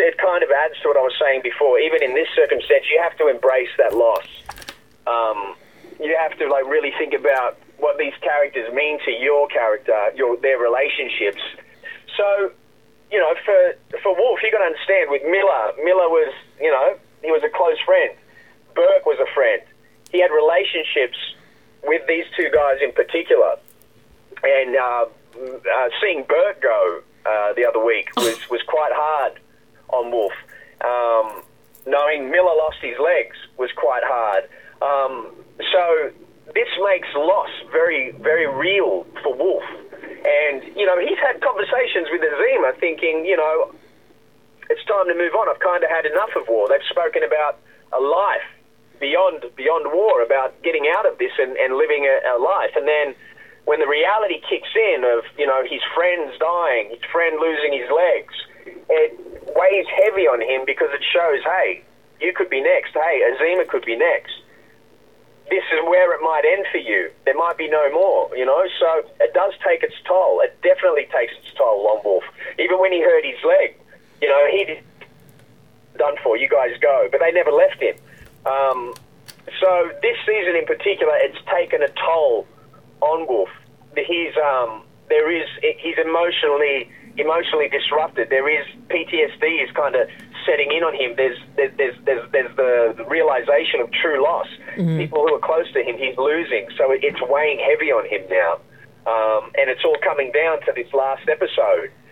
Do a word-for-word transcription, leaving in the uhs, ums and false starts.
it kind of adds to what I was saying before. Even in this circumstance, you have to embrace that loss. Um, you have to like really think about what these characters mean to your character, your their relationships. So, you know, for for Wolf, you got to understand. With Miller, Miller was, you know, he was a close friend. Burke was a friend. He had relationships with these two guys in particular, and uh, uh, seeing Burke go uh, the other week was was quite hard on Wolf. Um, knowing Miller lost his legs was quite hard. Um, so this makes loss very, very real for Wolf. And, you know, he's had conversations with Azima thinking, you know, it's time to move on. I've kind of had enough of war. They've spoken about a life beyond beyond war, about getting out of this and, and living a, a life. And then when the reality kicks in of, you know, his friend's dying, his friend losing his legs, it weighs heavy on him because it shows, hey, you could be next. Hey, Azima could be next. This is where it might end for you. There might be no more, you know? So it does take its toll. It definitely takes its toll on Wolf. Even when he hurt his leg, you know, he did done for, you guys go. But they never left him. Um, so this season in particular, it's taken a toll on Wolf. He's, um, there is, he's emotionally, emotionally disrupted. There is, P T S D is kind of setting in on him. There's there's there's there's, there's the, the realization of true loss. Mm-hmm. People who are close to him, he's losing, so it's weighing heavy on him now. Um, and it's all coming down to this last episode.